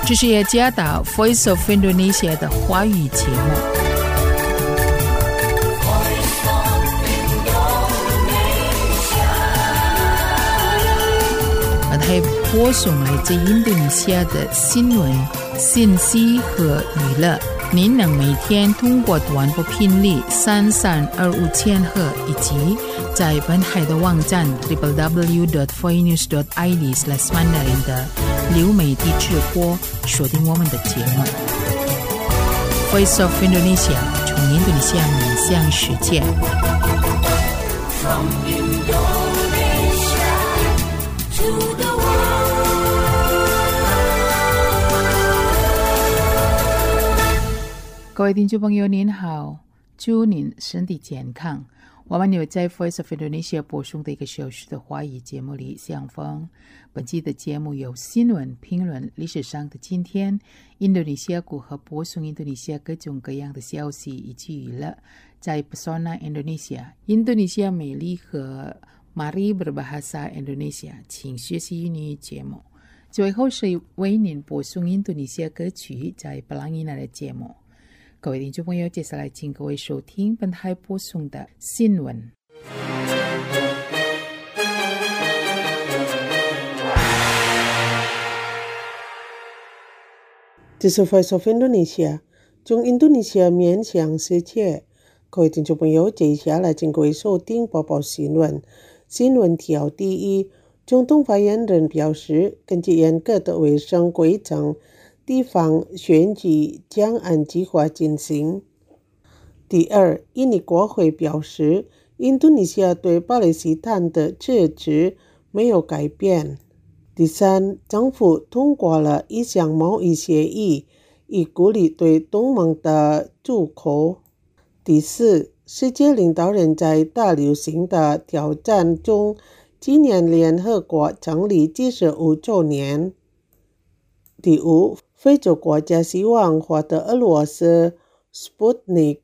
这是雅加达 Voice of Indonesia 的华语节目。本台播送来自印度尼西亚的新闻、信息和娱乐。您能每天通过短波频率3325千赫以及在本台的网站 www.voinews.id/mandarin 的流媒体直播收听我们的节目。Voice of Indonesia 从印度尼西亚面向世界。From Indonesia to the各位听众朋友您好，祝您身体健康。我们有在 Voice of Indonesia 播送的1个小时的华语节目里相逢。本期的节目有新闻、评论、历史上的今天、印度尼西亚如何播送印度尼西亚各种各样的消息以及娱乐。在 Pesona Indonesia 印度尼西亚美丽和 Mari Berbahasa Indonesia 请学习英语节目。最后是为您播送印度尼西亚歌曲在布朗伊纳的节目。各位听众朋友，接下来请各位收听本台播送的新闻。 这是 Voice of Indonesia 从印度尼西亚面向世界。各位听众朋友，接下来请各位收听播报新闻。新闻条第一，总统发言人表示，根据严格的卫生规程，地方选举将按计划进行。第二，印尼国会表示，印度尼西亚对巴勒斯坦的支持没有改变。第三，政府通过了一项贸易协议，以鼓励对东盟的出口。第四，世界领导人在大流行的挑战中纪念联合国成立75周年。第五，非洲国家希望获得俄罗斯 Sputnik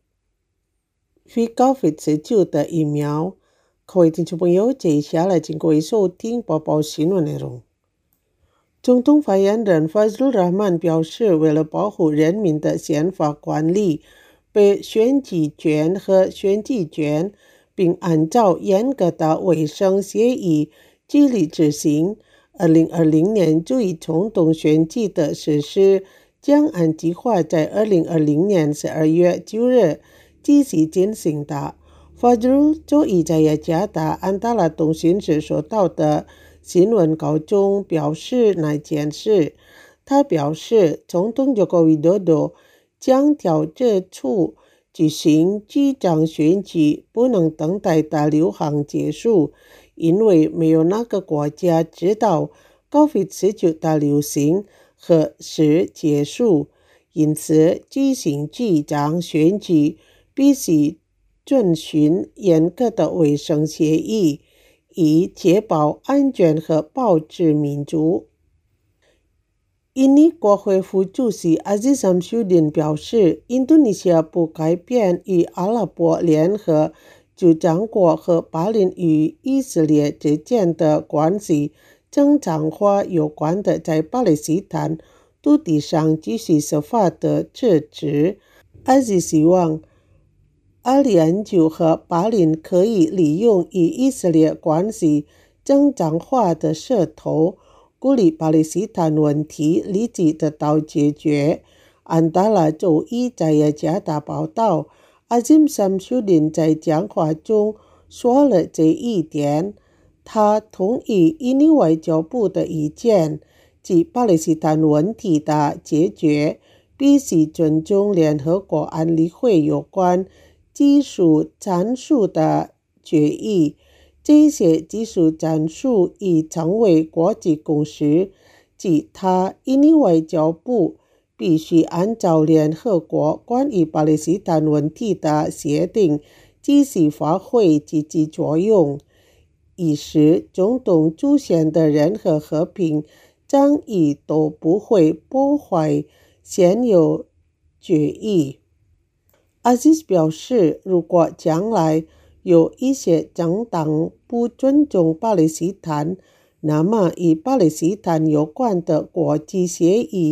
V-COVID-19 的疫苗。各位听众朋友，接下来请各位收听播报新闻内容。总统发言人 Fazlur Rahman 表示，为了保护人民的宪法管理被选举权和选举权，并按照严格的卫生协议纪律执行，2020年注意总统选举的实施将按计划在2020年12月9日继续进行的。Fazlur 周一在雅加达安达拉通讯社收到的新闻稿中表示那件事。他表示，总统Joko Widodo将调制出举行局长选举不能等待大流行结束，因为没有哪个国家知道 COVID-19 大流行何时结束，因此举行局长选举必须遵循严格的卫生协议，以确保安全和保持民主。印尼国会副主席 Aziz Samsudin 表示，印度尼西亚不改变与阿拉伯联合酋长国和巴林与以色列之间的关系正常化有关的在巴勒斯坦土地上继续守法的支持。Aziz 希望阿联酋和巴林可以利用与以色列关系正常化的势头，鼓励巴勒斯坦问题立即得到解决。安达拉周一在雅加达报道，阿金sam Samsudin 在讲话中说了这一点。他同意印尼外交部的意见，即巴勒斯坦问题的解决必须尊重联合国安理会有关技术战术的决议。这些技术战术已成为国际共识，即印尼外交部必须按照联合国关于巴勒斯坦问题的协定继续发挥积极作用，以使中东出现的任何和平争议都不会破坏现有决议。Aziz 表示，如果将来有一些政党不尊重巴勒斯坦，那么与巴勒斯坦有关的国际协议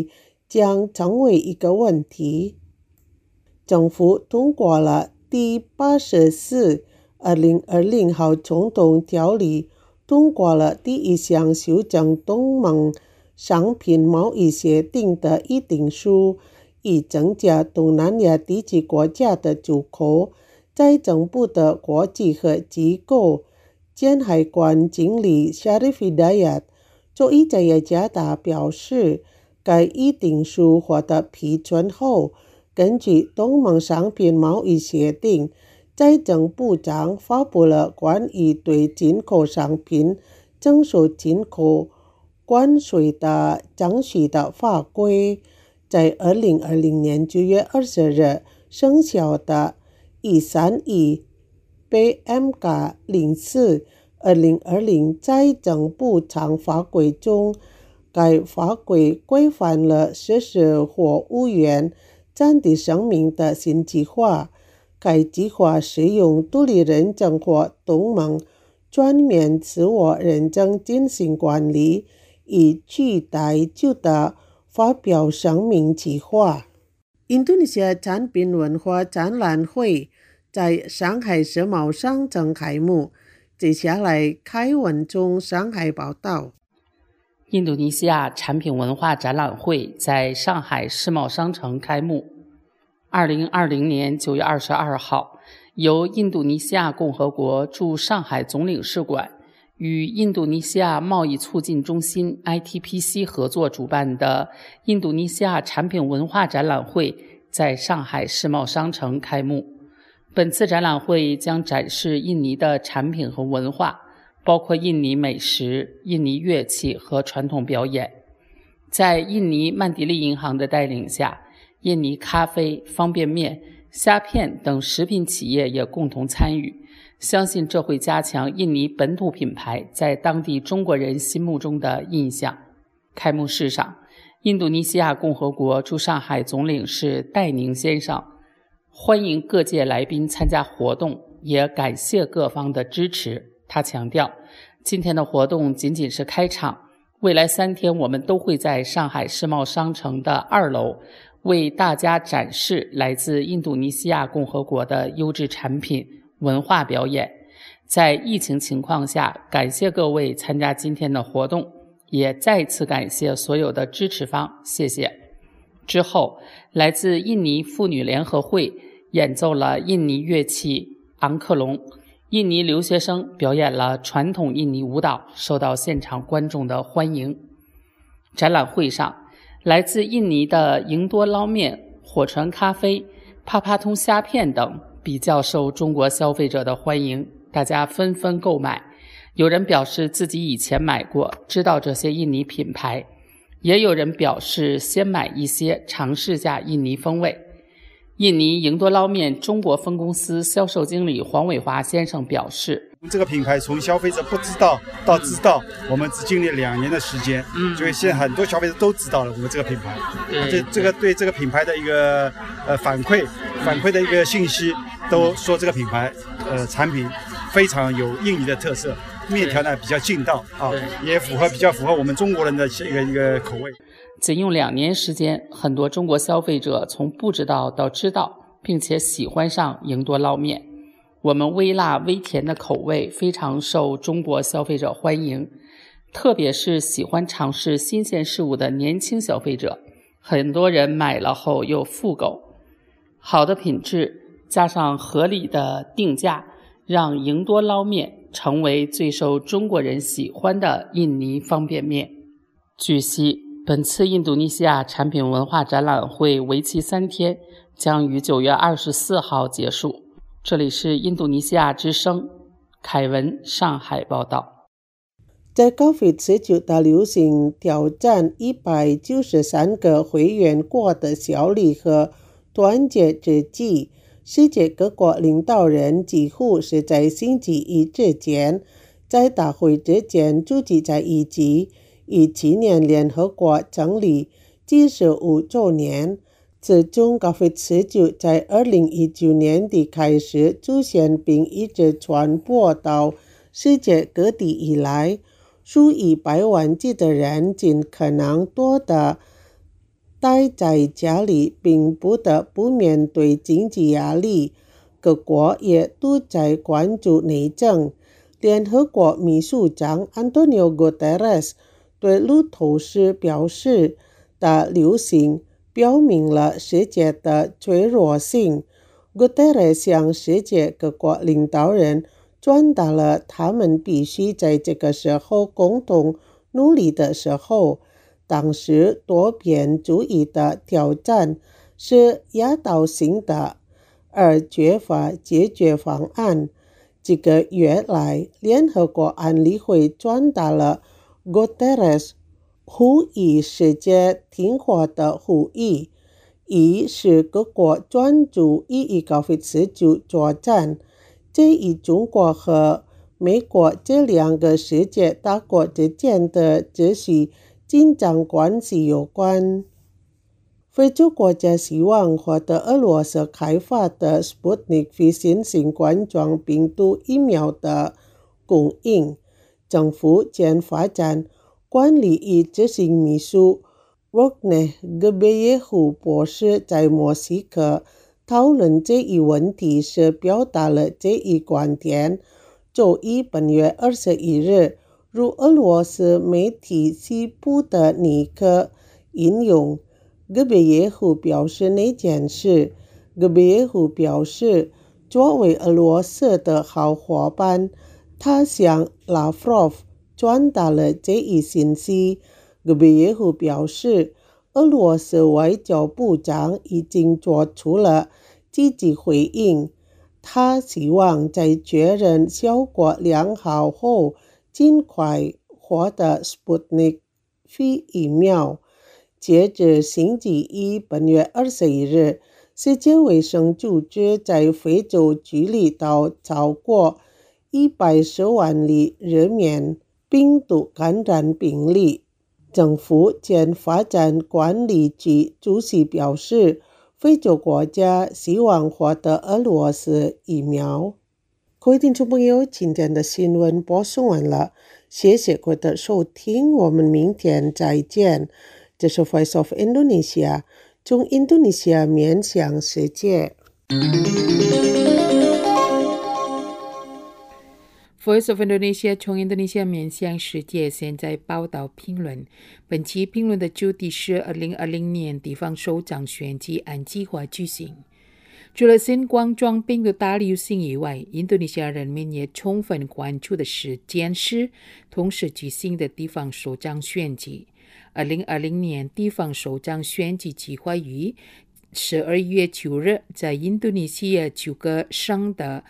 将成为一个问题。政府通过了第84 2020号总统条例，通过了第一项修正东盟商品贸易协定的议定书，以增加东南亚地区国家的出口。在政部的国际和机构兼海关经理 Sharif Hidayat 作伊扎耶加达表示，该议定书获得批准后，根据东盟商品贸易协定，财政部长发布了关于对进口商品征收进口关税的征收的法规，在2020年9月20日生效的131 BMK 04 2020财政部长法规中，该法规规范了实施货物源战地声明的新计划。该计划使用独立认证或东盟全面自我认证进行管理，以取代旧的发表声明计划。印度尼西亚产品文化展览会在上海世贸商城开幕。接下来凯文从上海报道。 印度尼西亚产品文化展览会在上海世贸商城开幕。2020年9月22号，由印度尼西亚共和国驻上海总领事馆与印度尼西亚贸易促进中心 ITPC 合作主办的印度尼西亚产品文化展览会在上海世贸商城开幕。本次展览会将展示印尼的产品和文化，包括印尼美食、印尼乐器和传统表演。在印尼曼迪利银行的带领下，印尼咖啡、方便面、虾片等食品企业也共同参与，相信这会加强印尼本土品牌在当地中国人心目中的印象。开幕式上，印度尼西亚共和国驻上海总领事戴宁先生欢迎各界来宾参加活动，也感谢各方的支持。他强调，今天的活动仅仅是开场，未来3天我们都会在上海世贸商城的2楼为大家展示来自印度尼西亚共和国的优质产品、文化表演。在疫情情况下，感谢各位参加今天的活动，也再次感谢所有的支持方，谢谢。之后，来自印尼妇女联合会演奏了印尼乐器昂克隆，印尼留学生表演了传统印尼舞蹈，受到现场观众的欢迎。展览会上，来自印尼的赢多捞面、火船咖啡、帕帕通虾片等比较受中国消费者的欢迎，大家纷纷购买。有人表示自己以前买过，知道这些印尼品牌，也有人表示先买一些尝试下印尼风味。印尼赢多捞面中国分公司销售经理黄伟华先生表示， 这个品牌从消费者不知道到知道，我们只经历2年的时间，所以现在很多消费者都知道了我们这个品牌。这个对这个品牌的一个反馈的一个信息，都说这个品牌产品非常有印尼的特色，面条呢比较劲道啊，也比较符合我们中国人的一个口味。 仅用2年时间，很多中国消费者从不知道到知道，并且喜欢上赢多捞面。我们微辣微甜的口味非常受中国消费者欢迎，特别是喜欢尝试新鲜事物的年轻消费者，很多人买了后又复购。好的品质加上合理的定价，让赢多捞面成为最受中国人喜欢的印尼方便面。据悉，本次印度尼西亚产品文化展览会为期3天，将于9月24号结束。这里是印度尼西亚之声，凯文上海报道。 在 COVID-19 大流行挑战193个会员国的效力和团结之际，世界各国领导人几乎是在星期一之前，在大会之前聚集在一起，以纪念联合国成立75周年。自从 COVID-19 在2019年底开始出现并一直传播到世界各地以来，数以百万计的人尽可能多地待在家里并不得不面对经济压力，各国也都在关注内政。联合国秘书长安东尼奥·古特雷斯对路透社表示，大流行表明了世界的脆弱性。古特雷斯向世界各国领导人传达了他们必须在这个时候共同努力的时候。当时多边主义的挑战是压倒性的，而缺乏解决方案。几个月来，联合国安理会传达了古特雷斯呼吁世界听话的呼吁，一是各国专注与 COVID-19 作战，这与中国和美国这两个世界大国之间的秩序紧张关系有关。非洲国家希望获得俄罗斯开发的 Sputnik V 新型冠状病毒疫苗的供应。政府间发展管理与执行秘书沃格内·戈贝耶夫博士在墨西哥讨论这一问题时表达了这一观点。周一本月21日，如俄罗斯媒体西部的尼克引用戈贝耶夫表示那件事。戈贝耶夫表示，作为俄罗斯的好伙伴，他向拉夫罗夫传达了这一信息。戈贝耶夫表示，俄罗斯外交部长已经做出了积极回应，他希望在确认效果良好后尽快获得 Sputnik V 疫苗。截至星期一本月21日，世界卫生组织在非洲拘离到超过110万例人面病毒感染病例。政府间发展管理局主席表示，非洲国家希望获得俄罗斯疫苗。各位听众朋友，今天的新闻播送完了，谢谢各位的收听，我们明天再见。这是 Voice of Indonesia， 从印度尼西亚面向世界。 Voice of Indonesia 从印度尼西亚面向世界，现在报道评论。本期评论的主题是2020年地方首长选举按计划举行。除了新冠状病毒大流行以外，印度尼西亚人民也充分关注的是监视同时举行的地方首长选举。2020年地方首长选举计划于12月9日在印度尼西亚9个省的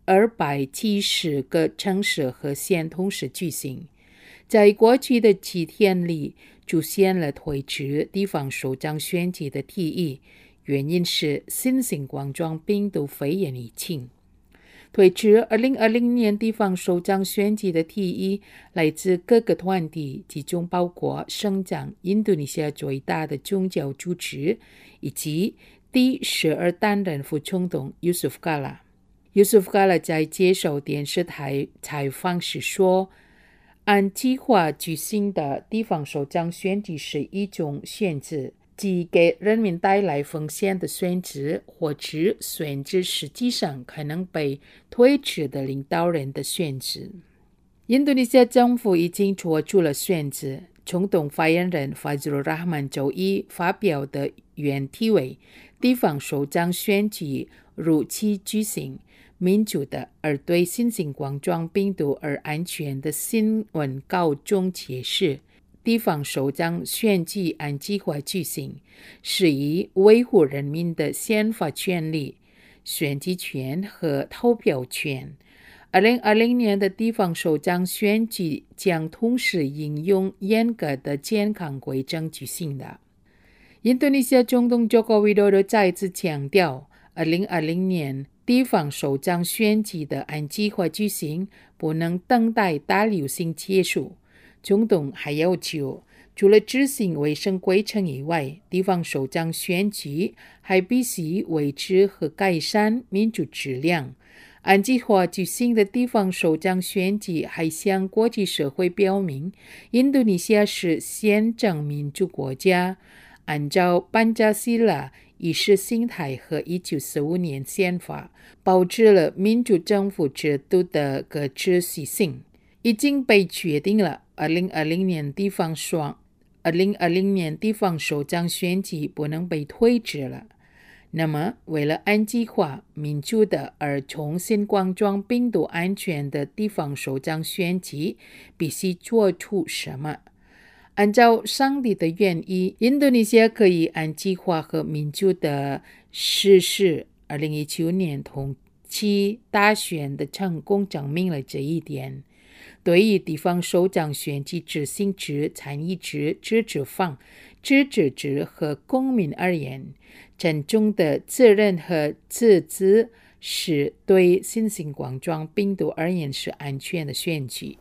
270个城市和县同时举行。在过去的7天里，出现了推迟地方首长选举的提议，原因是新型冠状病毒肺炎疫情。推迟2020年地方首长选举的提议来自各个团体，其中包括省长、印度尼西亚最大的宗教组织，以及第12担任副总统 Yusuf Kala。Yusuf Kala 在接受电视台采访时说，按计划举行的地方首长选举是一种选举，即给人民带来风险的选举，或者选举实际上可能被推迟的领导人的选举。印度尼西亚政府已经做出了选举。总统发言人 Fazlur Rahman 周一发表的原题为地方首长选举如期举行，民主的而对新型冠状病毒而安全的新闻稿中解释，地方首长选举按计划举行，是以维护人民的宪法权利、选举权和投票权。2020年的地方首长选举将同时应用严格的健康规则举行的。印度尼西亚总统Joko Widodo再次强调，2020年地方首长选举的按计划举行，不能等待大流行结束。总统还要求，除了执行卫生规程以外，地方首长选举还必须维持和改善民主质量。按计划举行的地方首长选举还向国际社会表明，印度尼西亚是宪政民主国家。 按照班加西拉意识形态和1945年宪法保持了民主政府制度的可持续性，已经被决定了2020年地方首长选举不能被推迟了。那么为了安计划、民主的而重新冠状病毒安全的地方首长选举必须做出什么？按照上帝的愿意，印度尼西亚可以按计划和民主的实施2019年同期大选的成功证明了这一点。对于地方首长选举执行制、参与制、自治方、自治制和公民而言，真正的责任和自治是对新型冠状病毒而言是安全的选举。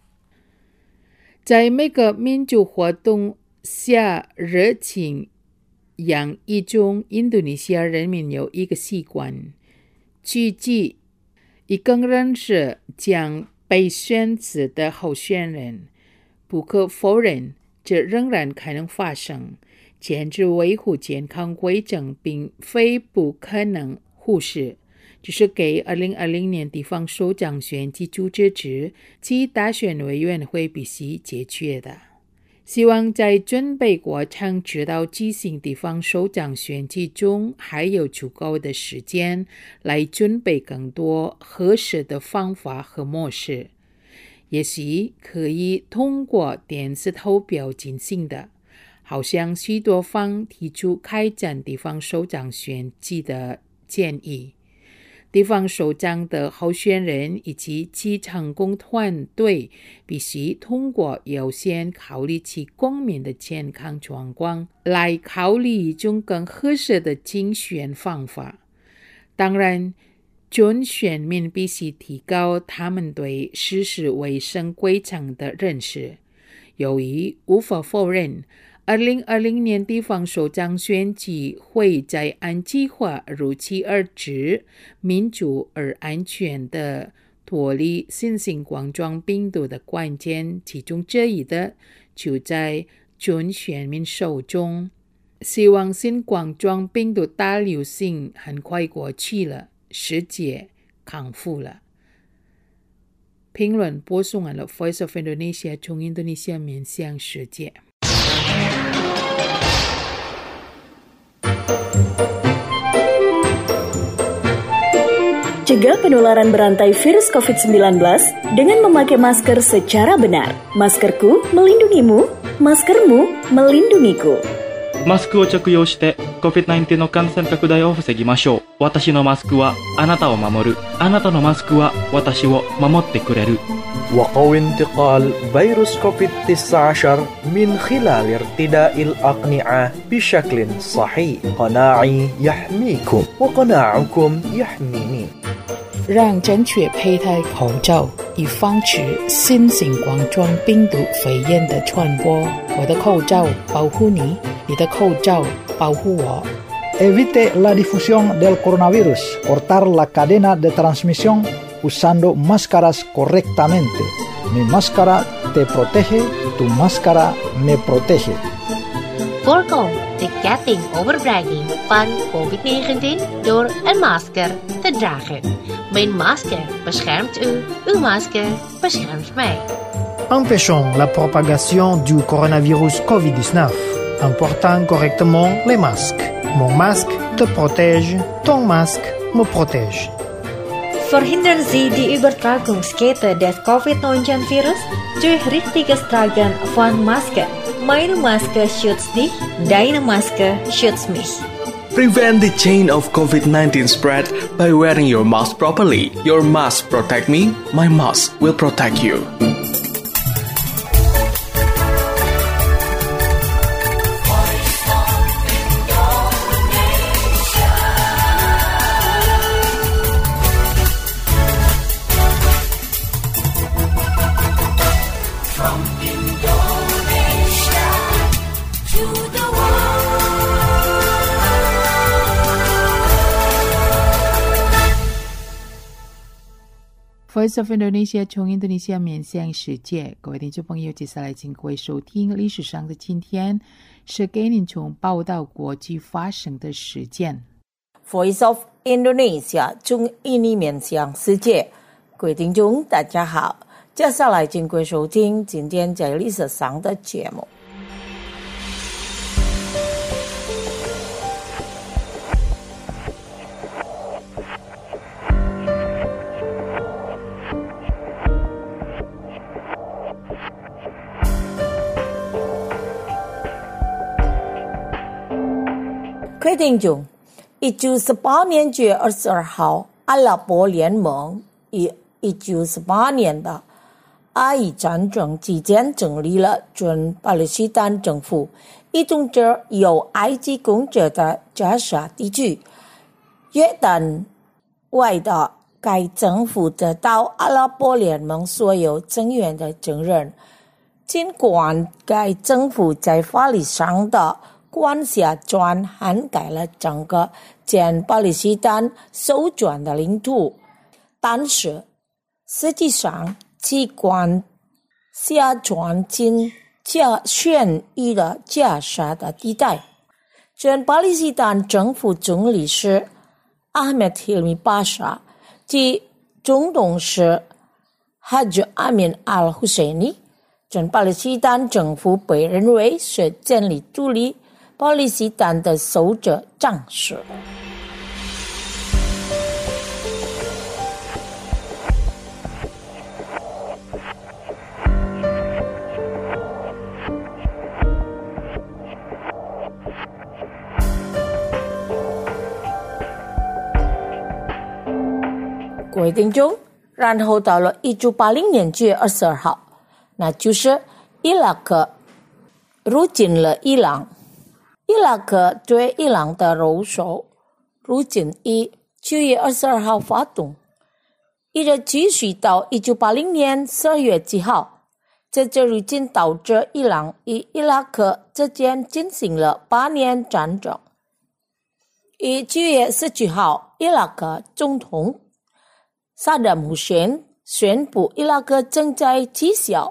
在每个民主活动下热情洋溢中，印度尼西亚人民有一个习惯，聚集以更认识将被选择的候选人。不可否认，这仍然可能发生。坚持维护健康规则并非不可能忽视，只是给2020年地方首长选举组织制及大选委员会必须解决的。希望在准备过程直到举行地方首长选举中还有足够的时间来准备更多合适的方法和模式，也许可以通过电子投票进行的。好像许多方提出开展地方首长选举的建议，地方首长的候选人以及其成功团队必须通过优先考虑其公民的健康状况来考虑一种更合适的竞选方法。当然，准选民必须提高他们对实施卫生规程的认识。由于无法否认2020年地方首长选举会在按计划如期而至、民主而安全的脱离新型冠状病毒的关键，其中之一的就在准选民手中。希望新冠状病毒大流行很快过去了，世界康复了。评论播送完了 Voice of Indonesia 从印度尼西亚面向世界。 Cegah penularan berantai virus COVID-19 dengan memakai masker secara benar. Maskerku melindungimu, maskermu melindungiku. マスクを着用して COVID-19 の感染拡大を防ぎましょう。私のマスクはあなたを守る。あなたのマスクは私を守ってくれる。 وقوي انتقال فيروس كوفيد-19 من خلال ارتداء الأقنعة بشكل صحيح. قناعي يحميكم وقناعكم يحميني. 让正确佩戴口罩，以防止新型冠状病毒肺炎的传播。我的口罩保护你，你的口罩保护我。 Evite la difusión del coronavirus. Cortar la cadena de transmisión usando máscaras correctamente. Mi máscara te protege, tu máscara me protege. Voorkom de ketting overbrenging van COVID-19 door een masker te dragen. Mijn masker beschermt u, uw masker beschermt mij. Empêchons la propagation du coronavirus COVID-19 en portant correctement les masques. Mon masque te protège, ton masque me protège. Verhindern Sie die Übertragungskette des COVID-19-Virus durch richtiges Tragen von Masken. Meine Maske schützt dich, deine Maske schützt mich. Prevent the chain of COVID-19 spread by wearing your mask properly. Your mask protect me, my mask will protect you. Voice of Indonesia 从印度尼西亚面向世界，各位听众朋友，接下来请各位收听历史上的今天，是给您从报道国际发生的事件。 Voice of Indonesia 从印尼面向世界，各位听众大家好，接下来请各位收听今天在历史上的节目。各位听众，1918年9月22号，阿拉伯联盟以1918年的阿以战争期间成立了准巴勒斯坦政府，移动至有埃及控制的加沙地区。约旦外的该政府得到阿拉伯联盟所有成员的承认，尽管该政府在法律上的管辖权涵盖了整个前巴勒斯坦手权的领土，但是实际上其管辖权仅限于了加沙的地带。前巴勒斯坦政府总理是阿梅特·希米巴沙，其总统是哈吉·阿敏·阿尔·胡塞尼。前巴勒斯坦政府被认为是建立独立巴勒斯坦的首者战士。各位听众，然后到了1980年9月22号，那就是伊拉克入侵了伊朗。伊拉克对伊朗的入手入侵于9月22号发动，一直继续到1980年12月7号。这次入侵导致伊朗与伊拉克之间进行了8年战争。于9月17号，伊拉克总统萨达姆·胡塞因宣布伊拉克正在取消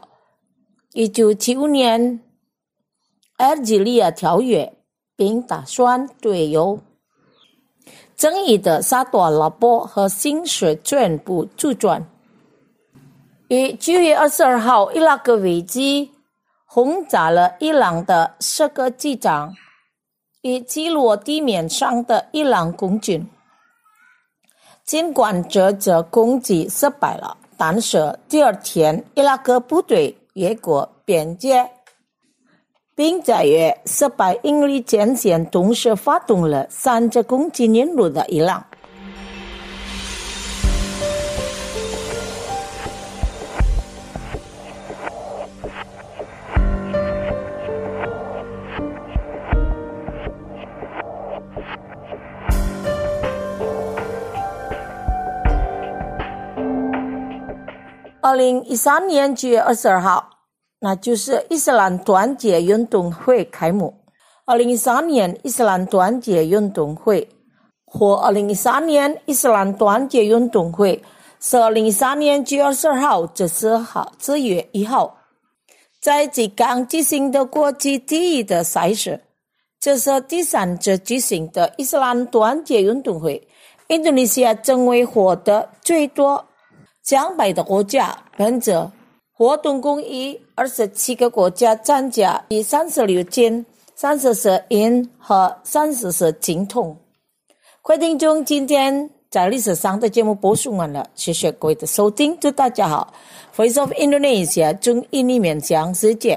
1975年阿尔及利亚条约，并打算对有争议的沙特阿拉伯和新式全部主权。于9月22号，伊拉克飞机轰炸了伊朗的10个机场，以击落地面上的伊朗空军。尽管这次攻击失败了，但是第二天，伊拉克部队越过边界，并在约400英里前线同时发动了30公斤引入的伊朗。2013年9月22号，那就是伊斯兰团结运动会开幕。2013年伊斯兰团结运动会或2013年伊斯兰团结运动会是2013年9月22号至4月1号在即将举行的国际第一的赛事。这是第3次举行的伊斯兰团结运动会。印度尼西亚成为获得最多奖牌的国家，本着活动共以27个国家参加，以36金、34银和34金铜。各位听众，今天在历史上的节目播送完了，谢谢各位的收听，祝大家好。Voice of Indonesia 从印尼面向世界。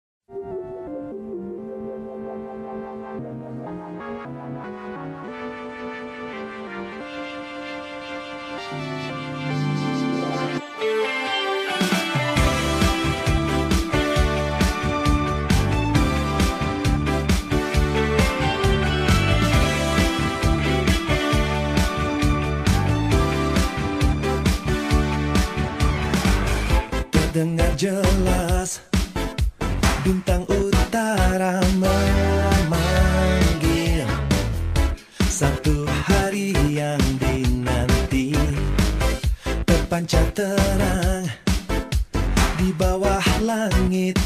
Terdengar jelas bintang utara memanggil, satu hari yang dinanti. terpancar terang di bawah langit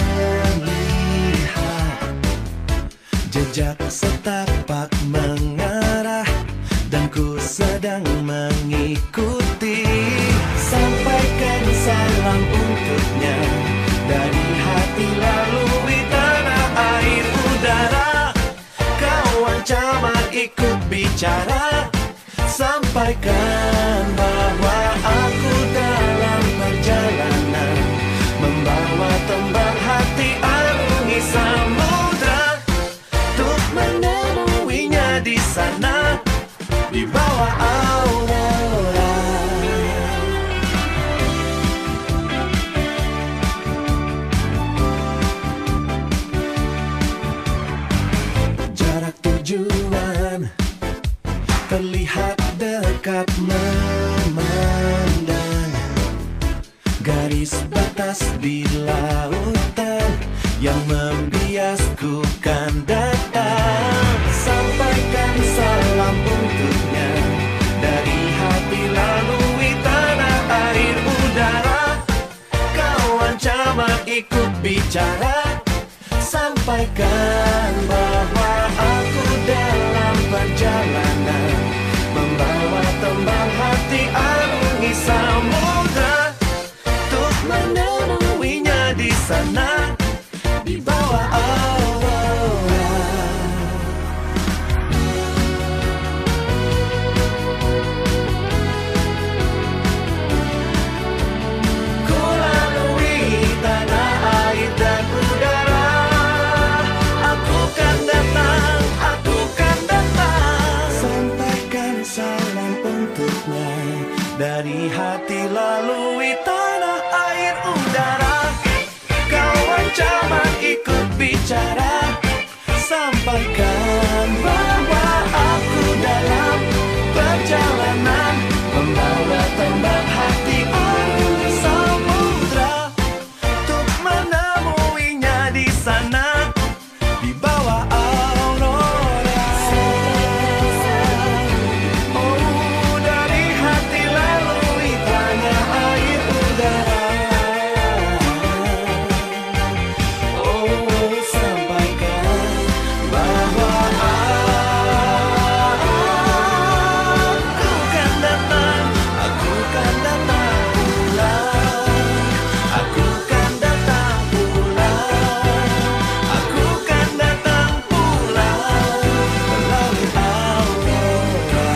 terlihat jejak setapak mengarah dan ku sedang mengikuti. Sampaikan salam untuknya dari hati lalui tanah air udara. Kau ancaman ikut bicara, sampaikan bahwa aku dalam perjalanan membawa tembang hati arungi samudra untuk menemuinya di sana di bawah aurora. Jarak tujuan terlihat dekat memandang, garis batas di lautan yang membiasku kan datang. Sampaikan salam untuknya dari hati lalui tanah air udara. Kau ancaman ikut bicara, sampaikan bahwa aku dalam perjalanan membawa tembang hati arungi samudra untuk menemuinya di sana di bawah aurora. Ku lalui tanah air dan udara, aku kan datang, aku kan datang. Sampaikan salam untuknya dari hati lalui tanah air udara. Kau ancaman ikut bicara, sampaikan bahwa aku dalam perjalanan membawa tembang hati arungi samudra untuk menemuinya di sana di bawah aurora. Oh, dari hati lalui tanah air udara. Oh, sampaikan bahwa aku kan datang, aku kan datang pulang, aku kan datang pulang, aku kan datang pulang melalui aurora.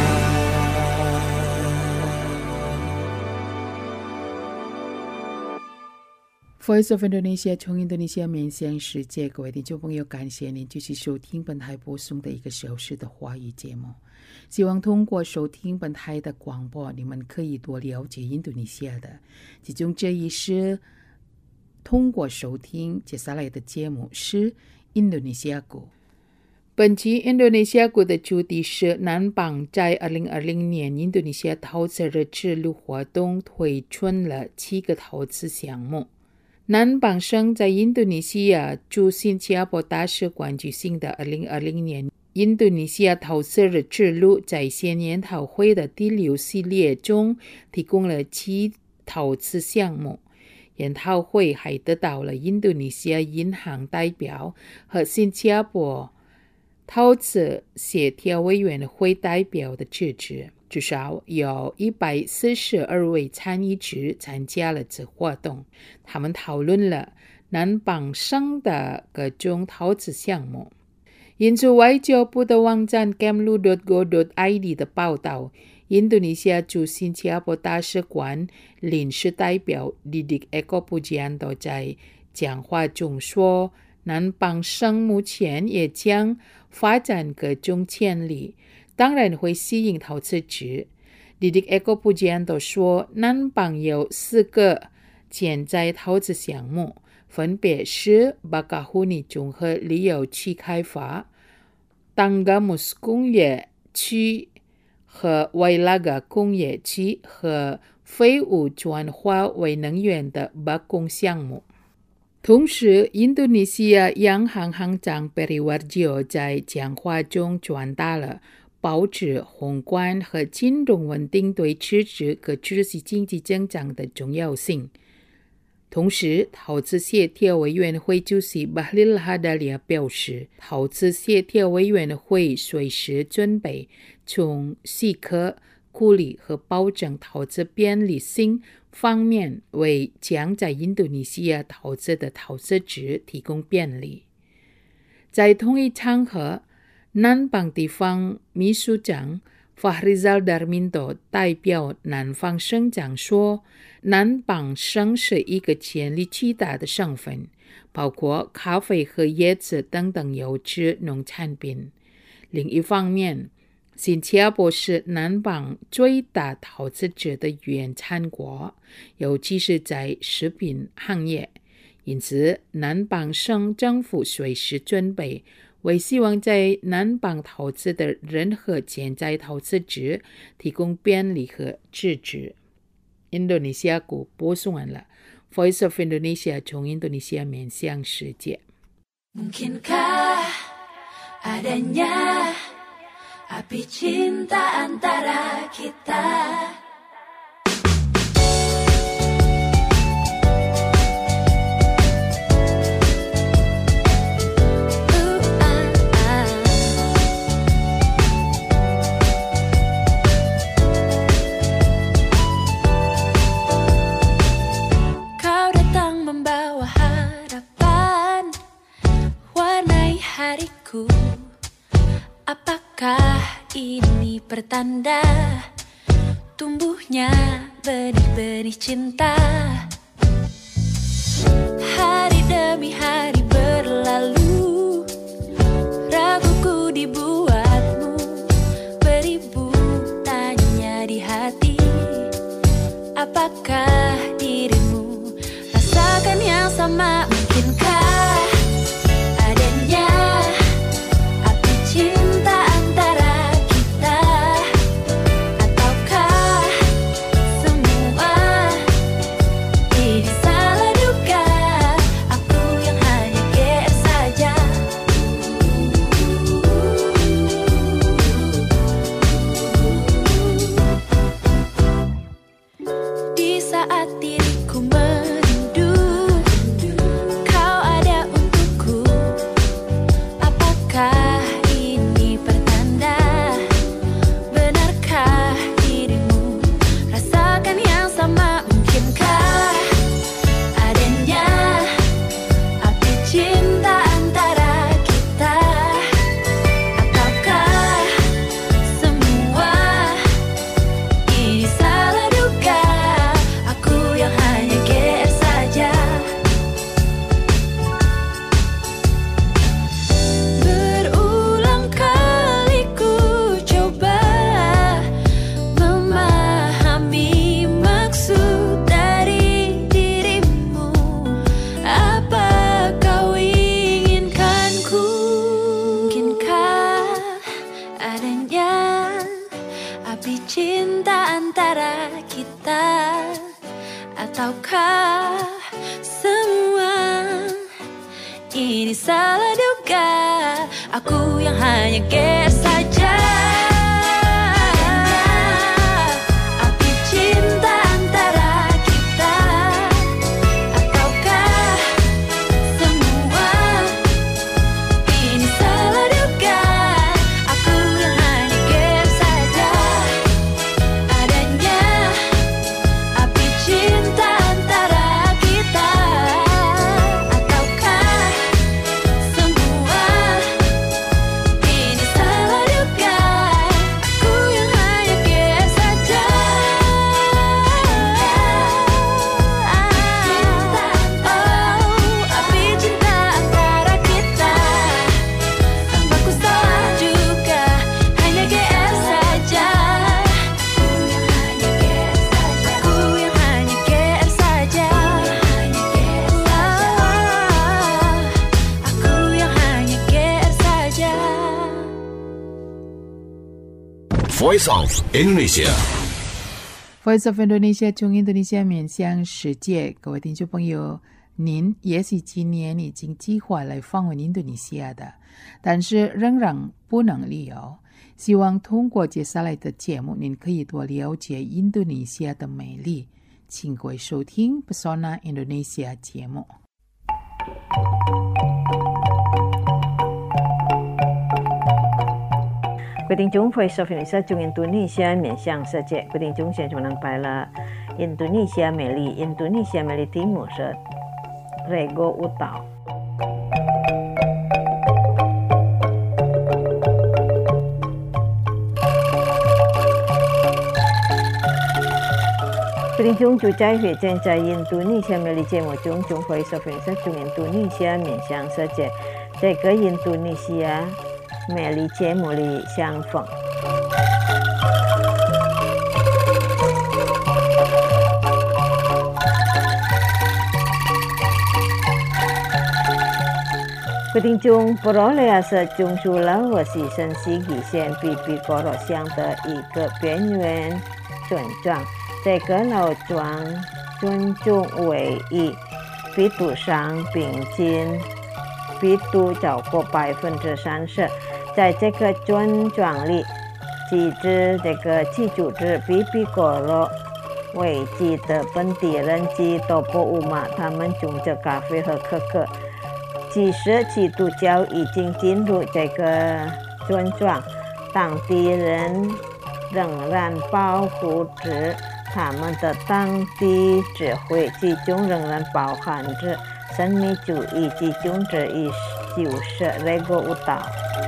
Voice of Indonesia 从印度尼西亚面向世界，各位听众朋友，感谢您继续收听本台播送的1个小时的华语节目。希望通过收听本台的广播，你们可以多了解印度尼西亚的。其中这一是通过收听接下来的节目是印度尼西亚国。本期印度尼西亚国的主题是南邦在2020年印度尼西亚陶瓷日之路活动推出了7个陶瓷项目。南邦省在印度尼西亚驻新加坡大使馆举行的2020年印度尼西亚陶瓷日之路在线研讨会的第6系列中提供了7陶瓷项目。研讨会还得到了印度尼西亚银行代表和新加坡陶瓷协调委员会代表的支持，至少有142位参与者参加了这活动。他们讨论了南邦省的各种陶瓷项目。印度外交部的网站 kemlu.go.id 的报道，印度尼西亚驻新加坡大使馆临时代表 Didik Eko Pujianto 在讲话中说，南邦省目前也将发展各种潜力，当然会吸引投资者。Didik Eko Pujianto 说，南邦有4个潜在投资项目，分别是巴卡胡尼综合旅游区开发、Tanggamus 工业区和Wailaga 工业区和废物转化为能源的巴工项目。同时，印度尼西亚央行行长 Periwarjo 在讲话中转达了保持宏观和金融稳定对支持可持续经济增长的重要性。同时，投资协调委员会主席巴里尔哈达利亚表示，投资协调委员会随时准备从许可、鼓励和保证投资便利性方面为将在印度尼西亚投资的投资者提供便利。在同一场合，南邦地方秘书长Fahrizal Darminto 代表南方省长说，南邦省是一个潜力巨大的省份，包括咖啡和椰子等等优质农产品。另一方面，新加坡是南邦最大投资者的原产国，尤其是在食品行业。因此，南邦省政府随时准备为希望在南邦投资的任何潜在投资者提供便利和支持。印度尼西亚国播送完了 Voice of Indonesia 从印度尼西亚面向世界。 Mungkinkah adanya api cinta antara kita? Apakah ini pertanda tumbuhnya benih-benih cinta? Hari demi hari berlalu, raguku dibuatmu, beribu tanya di hati. Apakah dirimu rasakan yang sama? Mungkinkah adanya api cinta antara kita? Ataukah semua ini salah duga? Aku yang hanya GR saja. Di saat diriku merindu, kau ada untukku. Apakah ini pertanda? Benarkah dirimu rasakan yang sama? Mungkinkah adanya api cinta antara kita? Ataukah semua ini salah duga? Aku yang hanya GR saja. Berulang kali ku coba memahami maksud dari dirimu. Apa kau inginkanku? Mungkinkah adanya api cinta antara kita? Ataukah semua ini salah duga? Aku yang hanya GR saja. Api cinta antara kita? Ataukah semua ini salah duga? Aku yang hanya GR saja. Adanya api cinta antara kita? Ataukah semua ini salah duga? Aku yang hanya GR saja. Api cinta antara kita. Aku salah juga, hanya GR saja. Aku yang hanya GR saja. Aku yang hanya GR saja. Voice of Indonesia. Voice of Indonesia 从印度尼西亚面向世界，各位听众朋友，您也许今年已经计划来访问印度尼西亚的，但是仍然不能旅游。 希望通过接下来的节目，您可以多了解印度尼西亚的美丽。请各位收听 Pesona Indonesia 节目。 各位听众 Voice of Indonesia 中印度尼西亚面向世界，各位听众现在menang pada Indonesia Meli Timur Rego Utau。各位听众就在会正在印度尼西亚美丽节目中，Voice of Indonesia 中印度尼西亚面向世界，在个印度尼西亚美丽节目里相逢。各位听众 peroleh sejumlah Sulawesi Senggigi pipi Korosyang 的一个边缘村庄，这个老庄尊重唯一，比度上平均比度超过30%。在这个村庄里，记住着比比果罗为基的本地人及多波乌马，他们种着咖啡和可可。即使基督教已经进入这个村庄，当地人仍然保护着他们的当地智慧，其中仍然包含着神秘主义，其中之一就是 Rego Utau。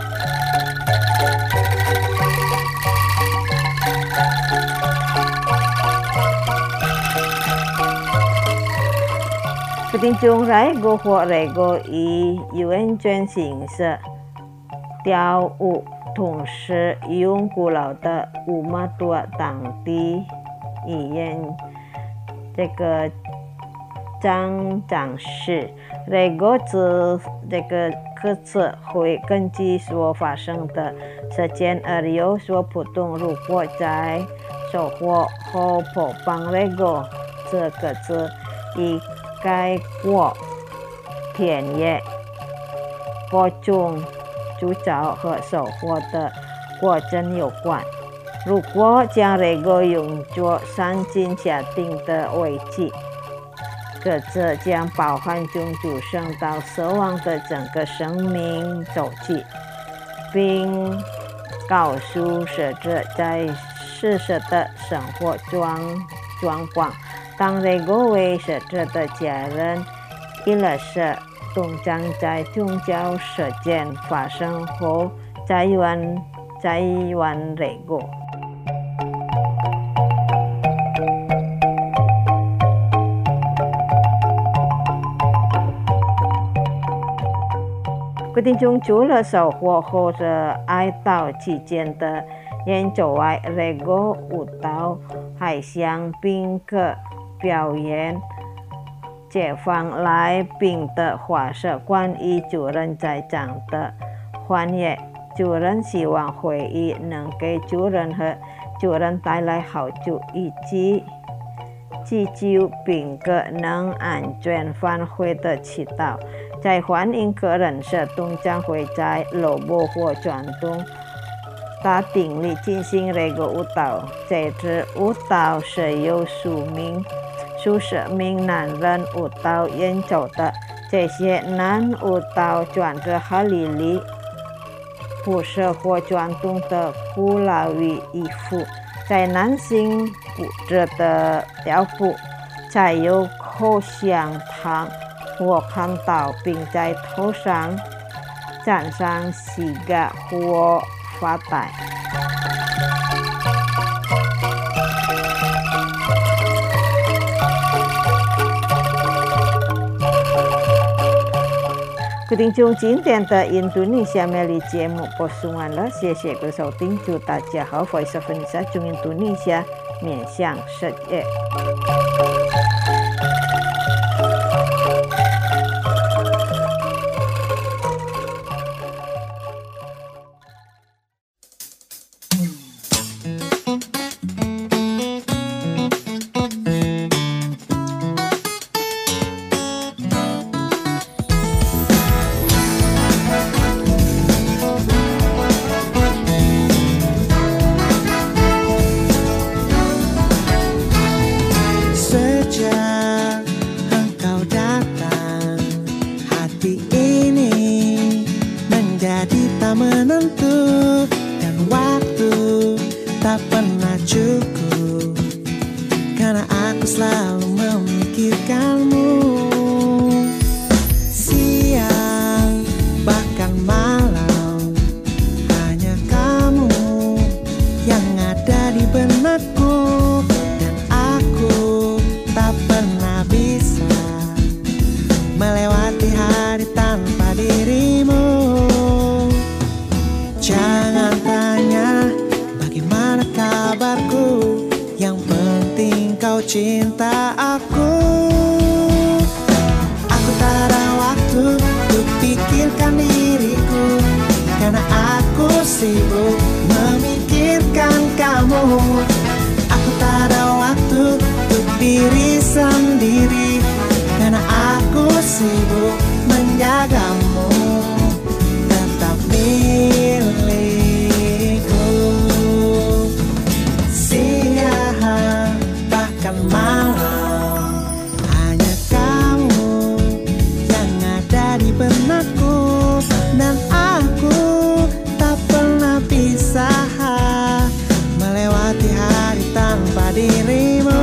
各位听众 Rego 或 Rego 以完全形式跳舞，同时用古老的乌马多当地语言这个展示 Rego 这个课词会根据所发生的事件而有所不同。如果在收获和播放 Rego 这个字以概括田野、播种、铸造和收获的过程有关。如果将 Rego 用作上进下定的位置，这将包含从出生到死亡的整个生命周期，并告诉逝者在世上的生活状况。当 Rego 为逝者的家人一了世，通常在宗教事件发生后再玩 Rego。各位听众，除了收获或者哀悼期间的演奏外， Rego Utau 还向宾客表演解放来宾的画设，关于主人在场的欢悦。主人希望会议能给主人和主人带来好处，以及祈求宾客能安全返回的祈祷。在欢迎客人时，通常会在萝卜或传统大厅里进行 Rego Utau。这支舞蹈是由数十名男人舞蹈演奏的，这些男舞蹈穿着哈里里服饰或传统的古老衣服，在男性舞者的腰部才有口香糖或砍刀，并在头上沾上西嘎或发带。各位听众，今天的印度尼西亚美丽节目播送完了，谢谢各位收听，祝大家好，Voice of Indonesia 中印度尼西亚面向世界。 karena aku selalu memikirkanmu. Siang bahkan malam, hanya kamu yang ada di benakku, dan aku tak pernah bisa melewati hari tanpa dirimu. Jangan tanya bagaimana kabarku, yang penting kau cinta aku. Aku tak ada waktu untuk pikirkan diriku, karena aku sibuk memikirkan kamu. Aku tak ada waktu untuk diri sendiri, karena aku sibuk menjagamu. Tetap milikku. Siang bahkan malam, hanya kamu yang ada di benakku, dan aku tak pernah bisa melewati hari tanpa dirimu.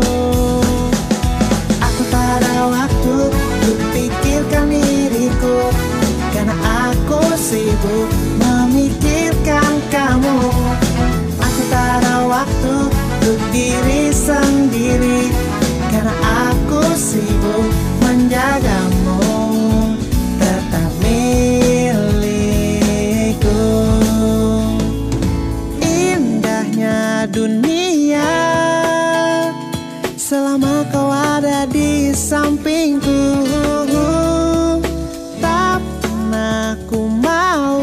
Aku tak ada waktu untuk pikirkan diriku, karena aku sibuk memikirkan kamu. Aku tak ada waktu untuk diri sendiri, karena aku sibuk menjagamu. Tetap milikku. Indahnya dunia selama kau ada di sampingku. Tak pernah ku mau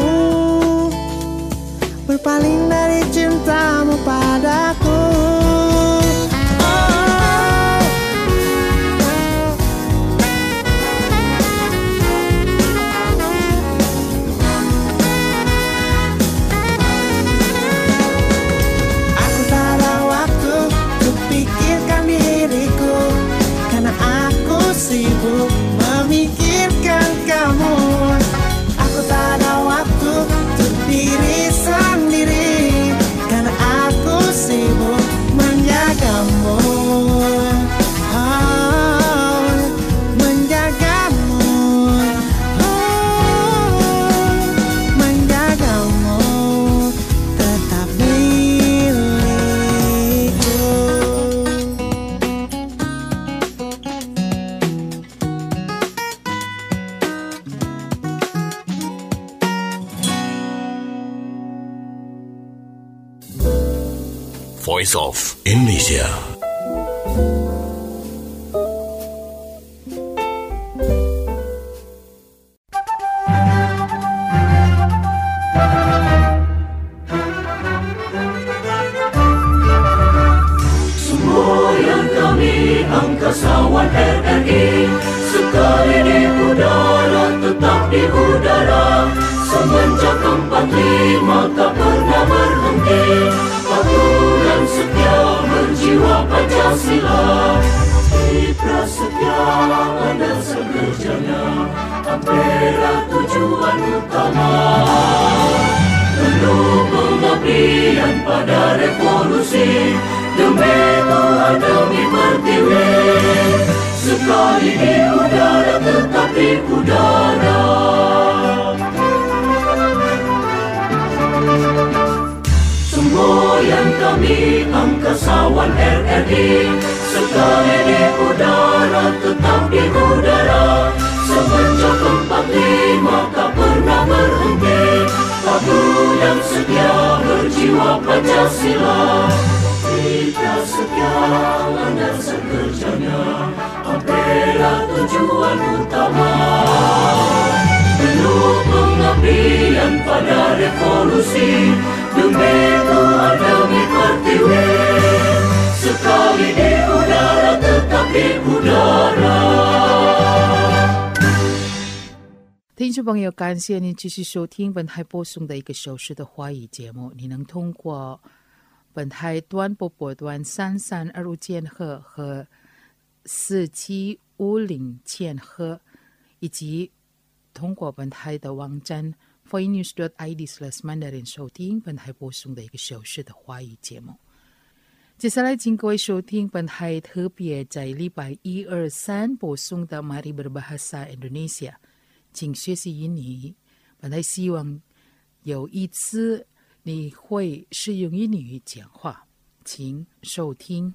berpaling dari cintamu padaku. Aku tak ada waktu untuk pikirkan diriku, karena aku sibuk memikirkan kamu. Aku tak ada waktu untuk diri sendiri, karena aku sibuk menjagamu. Oh, menjagamu. Oh, menjagamu. Tetap milikku. Voice of Indonesia. Semboyan kami angkasawan RRI, sekali di udara tetap di udara. Semenjak 45 tak pernah berhenti, patuh dan setia berjiwa Pancasila. Di prasetya ada sekerjanya, Ampera tujuan utama. Penuh pengabdian pada revolusi, demi Tuhan demi Pertiwi. Sekali di udara tetap di udara. Semboyan kami angkasawan RRI, sekali di udara tetap di udara. Semenjak 45 tak pernah berhenti, patuh dan setia berjiwa Pancasila. Kita setia landasan kerjanya, Ampera tujuan utama. Penuh pengabdian pada revolusi, demi Tuhan demi Pertiwi. Sekali di udara tetap di udara。 听众朋友，感谢您继续收听本台播送的1个小时的华语节目。你能通过本台短波段3325千赫和4750千赫，以及通过本台的网站 foreinews.id/mandarin 收听本台播送的1个小时的华语节目。 接下来请各位收听本台特别在礼拜1、2、3播送的 Mari Berbahasa Indonesia， 请学习英语。本台希望有一次你会使用英语讲话，请收听。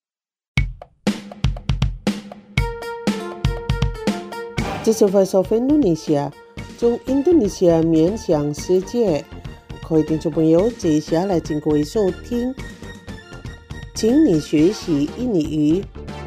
这是 Voice of Indonesia， 从印度尼西亚面向世界。各位听众朋友，接下来请各位收听，请你学习印尼语。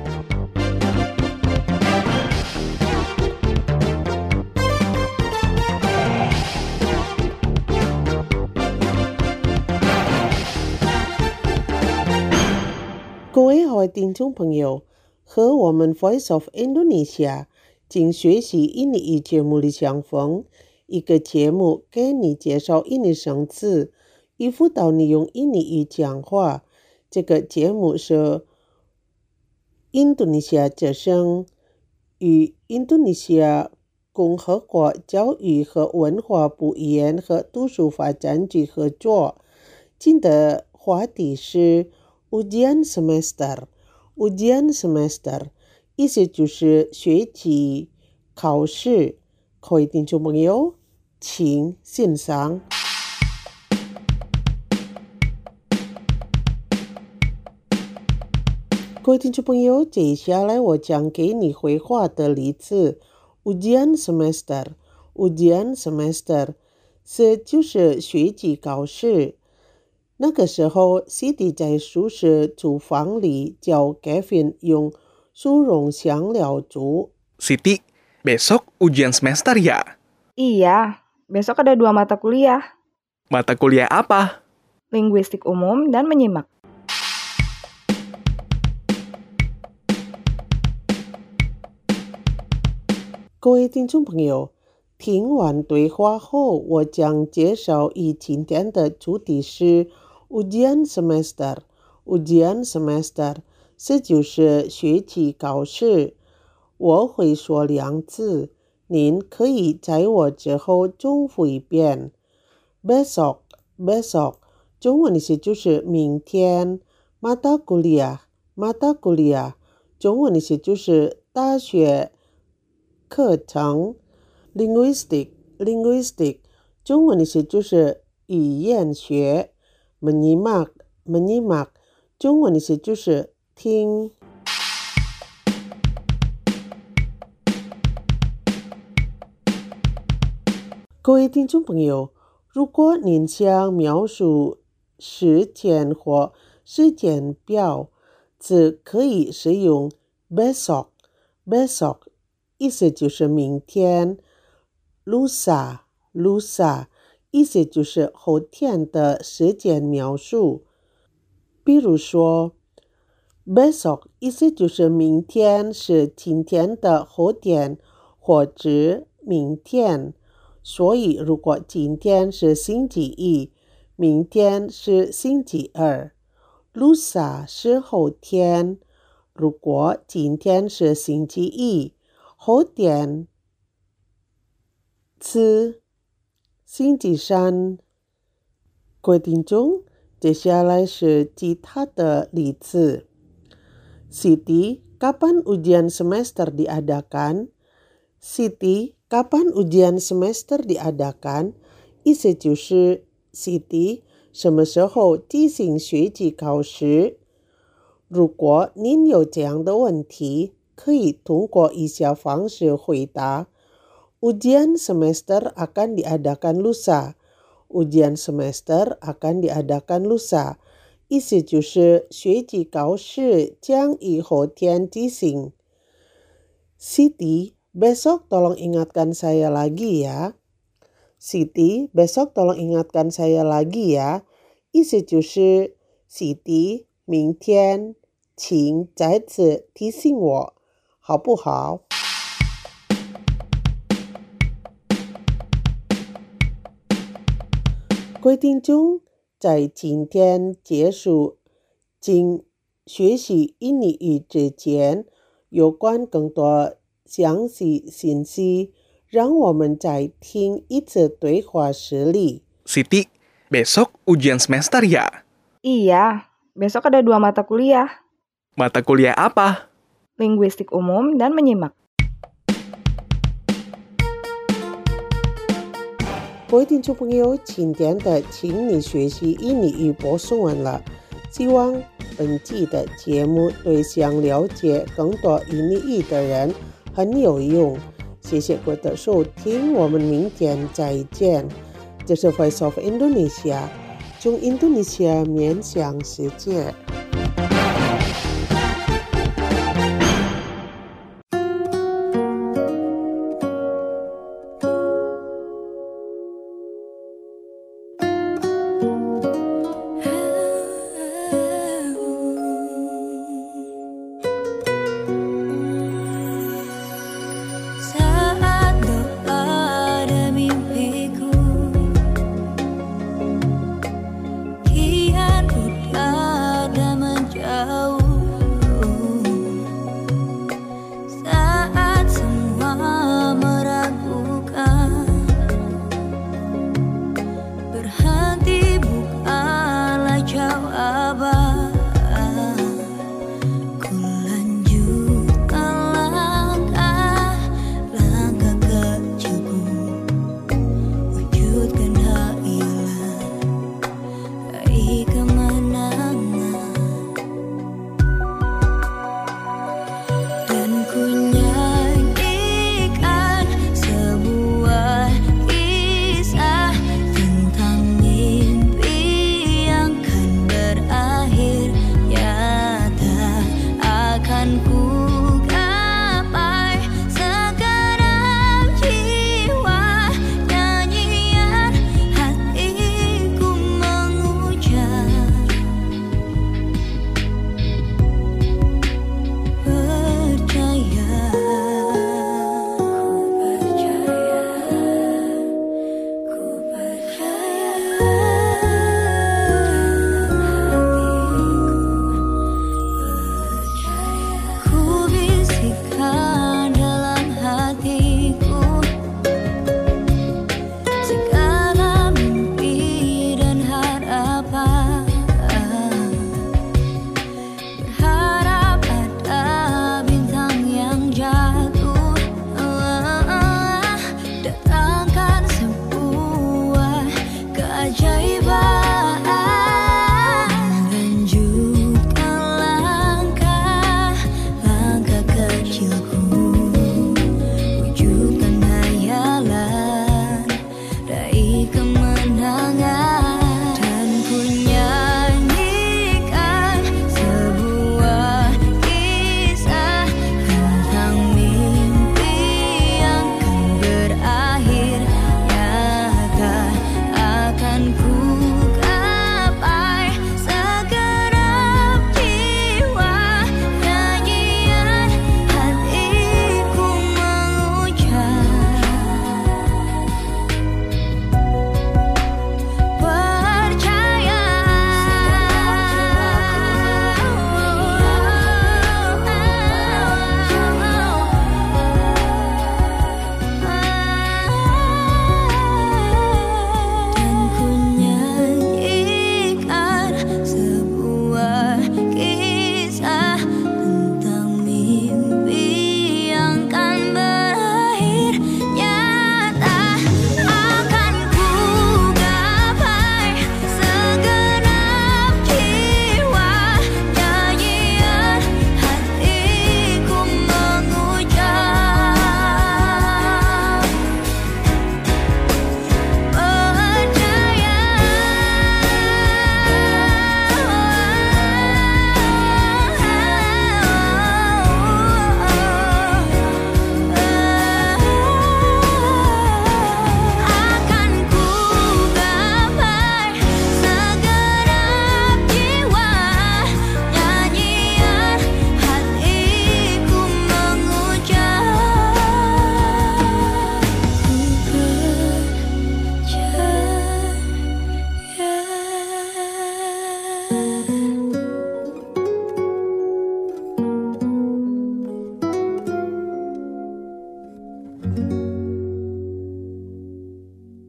各位好，听众朋友，和我们 Voice of Indonesia 请学习印尼语节目里相逢，一个节目给你介绍印尼生词，以辅导你用印尼语讲话。这个节目是印度尼西亚之声与印度尼西亚共和国教育和文化部语言和读书发展局合作。今天的话题是Ujian semester。Ujian semester 意思就是学期考试。各位听众朋友，请欣赏。各位听众朋友，接下来我讲给你绘画的例子。Ujian semester。Ujian semester 是就是学期考试。那个时候 Siti 在宿舍厨房里教 Kevin 用速溶香料煮。 Siti, besok ujian semester ya? Iya, besok ada 2 mata kuliah. Mata kuliah apa? Linguistik umum dan menyimak. 各位听众朋友，听完对话后，我将介绍今天的主题是Ujian semester。Ujian semester 这就是学期考试。我会说2次，您可以在我之后重复一遍。besok 中文意思就是明天。mata kuliah 中文意思就是大学课程。linguistic 中文意思就是语言学。menyimak 中文意思就是听。各位听众朋友，如果您想描述时间或时间表，则可以使用 besok 意思就是明天。lusa 意思就是后天的时间描述。比如说 besok 意思就是明天是今天的后天或者明天。所以如果今天是星期一，明天是星期二。lusa 是后天。如果今天是星期一，后天是星期三。各位听众，接下来是其他的例子。Siti, kapan ujian semester diadakan? Siti, kapan ujian semester diadakan? 意思就是 Siti 什么时候进行学期考试？如果您有这样的问题，可以通过以下方式回答。Ujian semester akan diadakan lusa. Ujian semester akan diadakan lusa. 意思就是学期考试将于后天进行。Siti, besok tolong ingatkan saya lagi ya. Siti, besok tolong ingatkan saya lagi ya. 意思就是 Siti, 明天请再次提醒我，好不好？各位听众，在今天结束经学习印尼语之前，有关更多详细信息，让我们再听一次对话实例。 Siti, besok ujian semester ya? Iya, Besok ada 2 mata kuliah. Mata kuliah apa? Linguistik umum dan menyimak. 各位听众朋友，今天的请你学习印尼语播送完了，希望本季的节目对想了解更多印尼语的人很有用。谢谢各位的收听，我们明天再见。这是 Voice of Indonesia， 从印度尼西亚面向世界。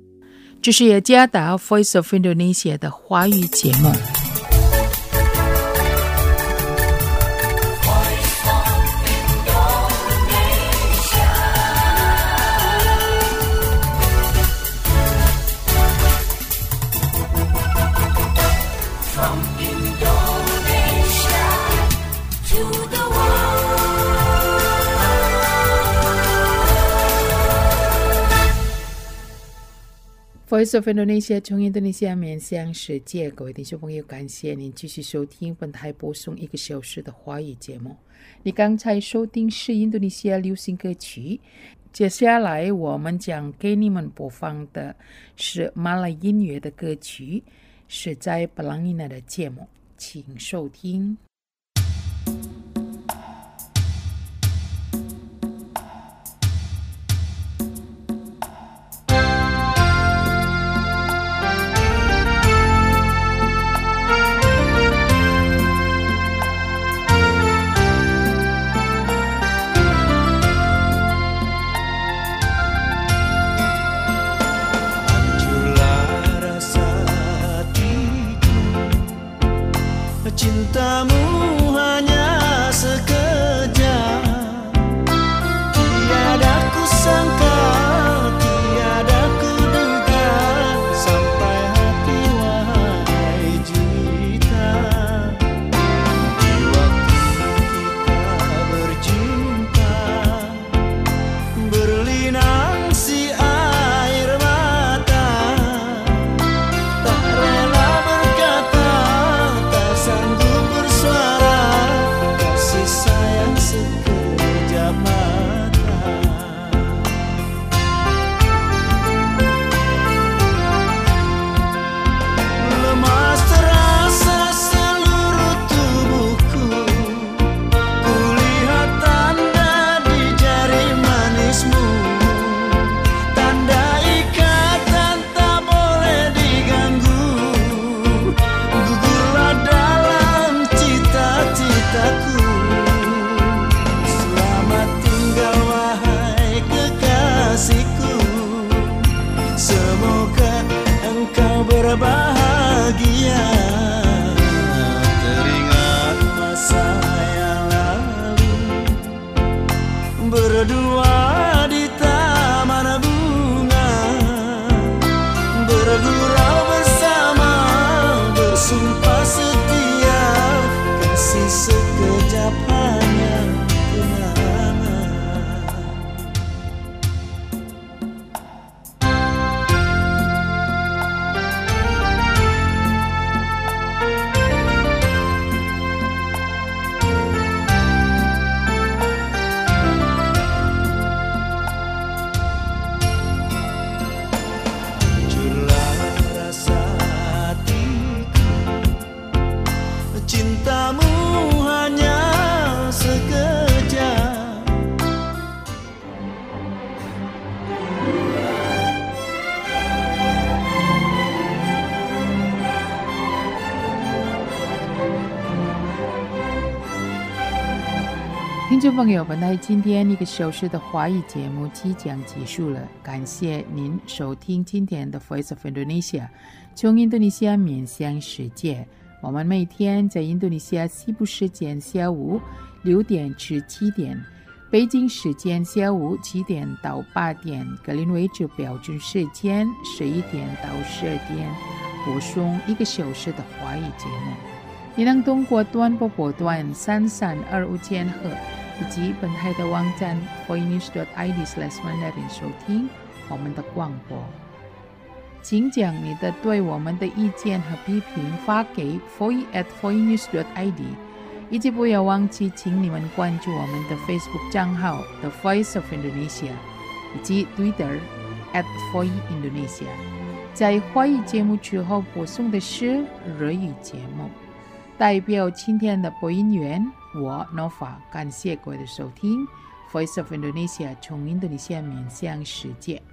这是雅加达 Voice of Indonesia 的华语节目。 Voice of Indonesia 从印度尼西亚面向世界，各位听众朋友，感谢您继续收听本台播送1个小时的华语节目。你刚才收听是印度尼西亚流行歌曲，接下来我们将给你们播放的是马来音乐的歌曲，是在Pelangina的节目，请收听。 Cintamu hanya sekejap, tiada kusangka, tiada kuduga, sampai hati wahai juita. Di waktu kita berjumpa, berlinang si air mata, tak rela berkata, tak sanggup bersuara, kasih sayang sekejap mata. Lemas terasa seluruh tubuhku, kulihat tanda di jari manismu, tanda ikatan tak boleh diganggu. Gugurlah dalam cita-citaku, selamat tinggal wahai kekasihku, semoga engkau berbahagia. Teringat masa yang lalu, berdua di taman bunga, bergurau bersama, bersumpah setia, kasih sekejap hanya kenangan. Hancurlah rasa hatiku, cintamu hanya sekejap. 听众朋友，本台今天1个小时的华语节目即将结束了，感谢您收听今天的 Voice of Indonesia 从印度尼西亚面向世界。我们每天在印度尼西亚西部时间下午6点至7点，北京时间下午7点到8点，格林威治标准时间11点到12点，播送1个小时的华语节目。你能通过短波波段3325千赫以及本台的网站 voinews.id/mandarin 收听我们的广播。请将你的对我们的意见和批评发给 voice@voinews.id， 以及不要忘记请你们关注我们的 Facebook 账号 The Voice of Indonesia 以及 Twitter @voindonesia。在华语节目之后播送的是日语节目。代表今天的播音员我 Nova， 感谢各位的收听。Voice of Indonesia 从印度尼西亚面向世界。